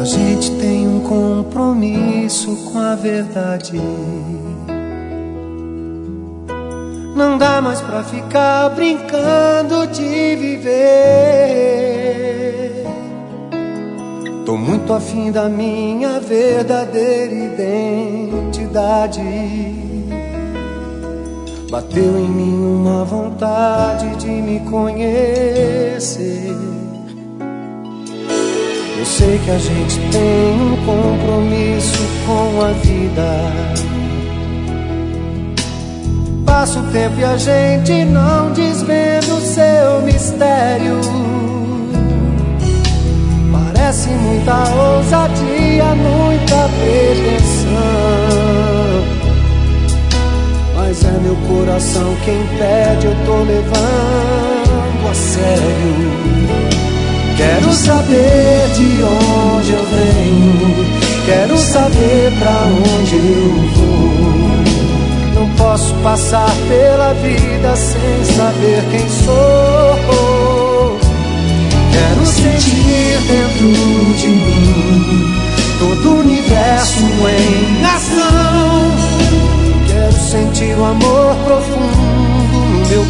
A gente tem um compromisso com a verdade. Não dá mais pra ficar brincando de viver. Tô muito afim da minha verdadeira identidade. Bateu em mim uma vontade de me conhecer. Eu sei que a gente tem um compromisso com a vida. Passa o tempo e a gente não desvenda o seu mistério. Parece muita ousadia, muita pretensão, mas é meu coração quem pede, eu tô levando a sério. Quero saber de onde eu venho, quero saber pra onde eu vou. Não posso passar pela vida sem saber quem sou. Quero sentir dentro de mim todo o universo em ação. Quero sentir o amor profundo no meu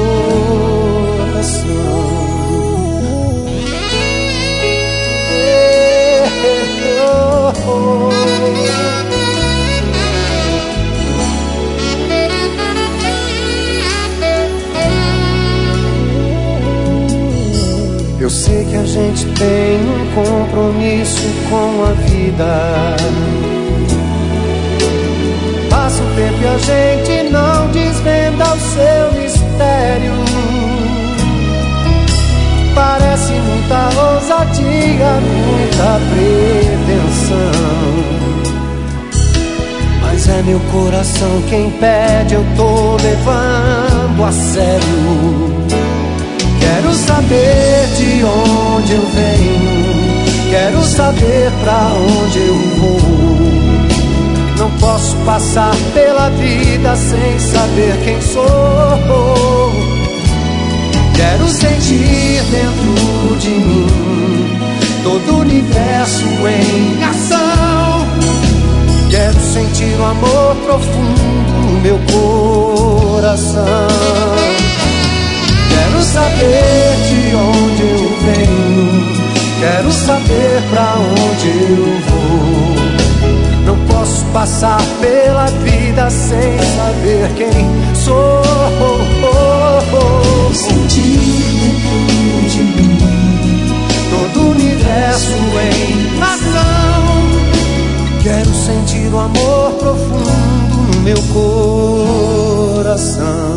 coração. Eu sei que a gente tem um compromisso com a vida. Passa o tempo e a gente não desvenda o seu mistério. Parece muita ousadia, muita pretensão, mas é meu coração quem pede, eu tô levando a sério. Quero saber de onde eu venho, quero saber pra onde eu vou. Não posso passar pela vida sem saber quem sou. Quero sentir dentro de mim todo o universo em ação. Quero sentir o amor profundo no meu coração. Quero saber de onde eu venho, quero saber pra onde eu vou. Não posso passar pela vida sem saber quem sou. Sentir dentro de mim todo o universo em ação. Quero sentir o amor profundo no meu coração.